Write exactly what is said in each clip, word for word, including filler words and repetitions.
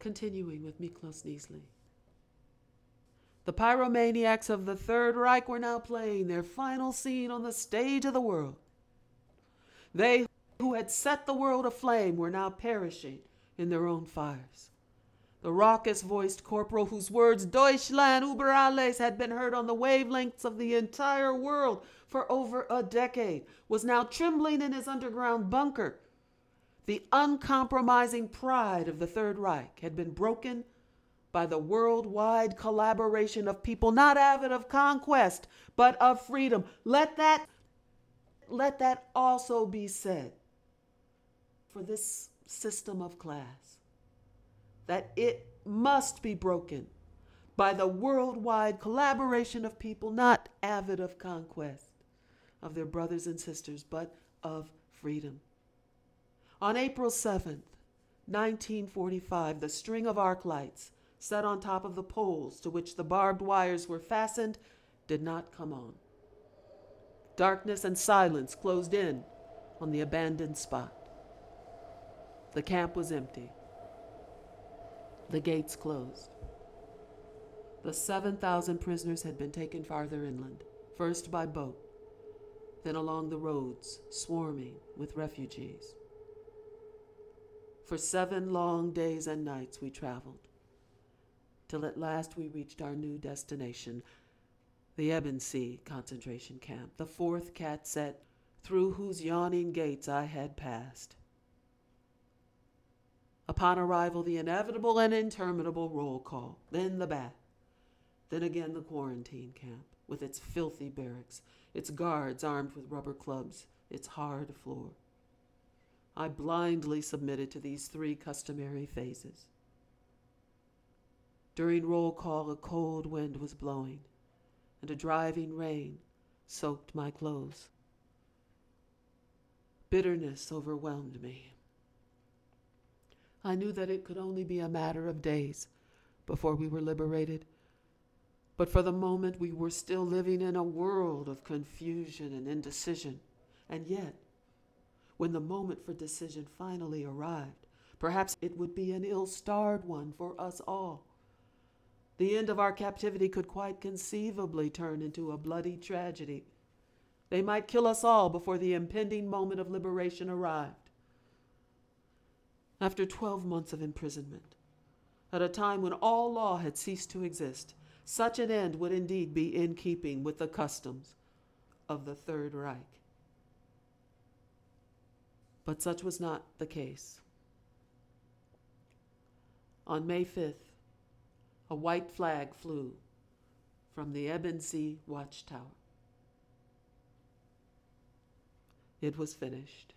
Continuing with Miklos Niesli. The pyromaniacs of the Third Reich were now playing their final scene on the stage of the world. They who had set the world aflame were now perishing in their own fires. The raucous-voiced corporal whose words Deutschland über alles had been heard on the wavelengths of the entire world for over a decade was now trembling in his underground bunker. The uncompromising pride of the Third Reich had been broken by the worldwide collaboration of people not avid of conquest, but of freedom. Let that, let that also be said for this system of class, that it must be broken by the worldwide collaboration of people not avid of conquest of their brothers and sisters, but of freedom. On April seventh, nineteen forty-five, the string of arc lights set on top of the poles to which the barbed wires were fastened did not come on. Darkness and silence closed in on the abandoned spot. The camp was empty. The gates closed. The seven thousand prisoners had been taken farther inland, first by boat, then along the roads, swarming with refugees. For seven long days and nights we traveled, till at last we reached our new destination, the Ebensee concentration camp, the fourth cat set through whose yawning gates I had passed. Upon arrival, the inevitable and interminable roll call, then the bath, then again the quarantine camp, with its filthy barracks, its guards armed with rubber clubs, its hard floor. I blindly submitted to these three customary phases. During roll call, a cold wind was blowing, and a driving rain soaked my clothes. Bitterness overwhelmed me. I knew that it could only be a matter of days before we were liberated, but for the moment we were still living in a world of confusion and indecision. And yet, when the moment for decision finally arrived, perhaps it would be an ill-starred one for us all. The end of our captivity could quite conceivably turn into a bloody tragedy. They might kill us all before the impending moment of liberation arrived. After twelve months of imprisonment, at a time when all law had ceased to exist, such an end would indeed be in keeping with the customs of the Third Reich. But such was not the case. On May fifth, a white flag flew from the Ebensee watchtower. It was finished.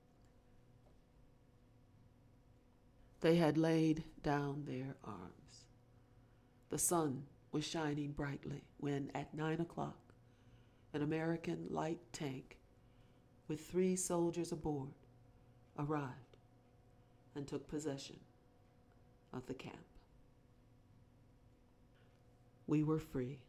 They had laid down their arms. The sun was shining brightly when, at nine o'clock, an American light tank with three soldiers aboard arrived and took possession of the camp. We were free.